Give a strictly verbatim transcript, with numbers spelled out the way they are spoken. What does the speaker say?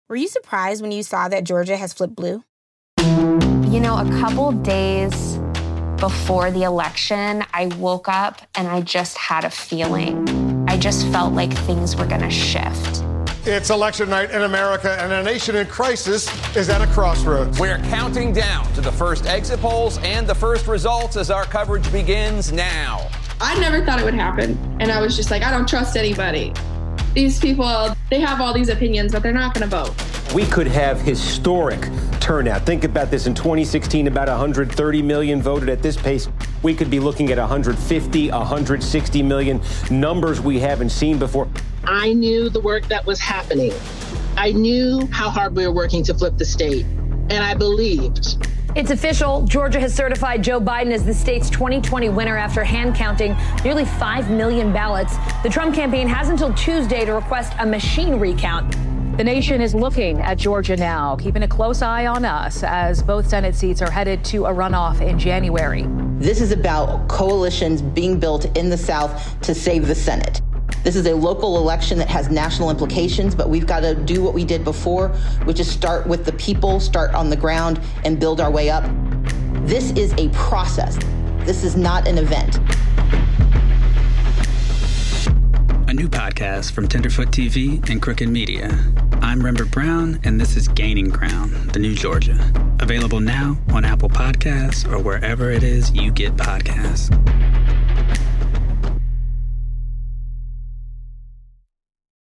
Were you surprised when you saw that Georgia has flipped blue? You know, a couple days before the election, I woke up and I just had a feeling. I just felt like things were going to shift. It's election night in America, and a nation in crisis is at a crossroads. We're counting down to the first exit polls and the first results as our coverage begins now. I never thought it would happen, and I was just like, I don't trust anybody. These people, they have all these opinions, but they're not going to vote. We could have historic turnout. Think about this. In twenty sixteen, about one hundred thirty million voted. At this pace, we could be looking at one hundred fifty, one hundred sixty million, numbers we haven't seen before. I knew the work that was happening. I knew how hard we were working to flip the state, and I believed. It's official. Georgia has certified Joe Biden as the state's twenty twenty winner after hand counting nearly five million ballots. The Trump campaign has until Tuesday to request a machine recount. The nation is looking at Georgia now, keeping a close eye on us as both Senate seats are headed to a runoff in January. This is about coalitions being built in the South to save the Senate. This is a local election that has national implications, but we've got to do what we did before, which is start with the people, start on the ground, and build our way up. This is a process. This is not an event. A new podcast from Tenderfoot T V and Crooked Media. I'm Rembert Brown, and this is Gaining Ground, the new Georgia. Available now on Apple Podcasts or wherever it is you get podcasts.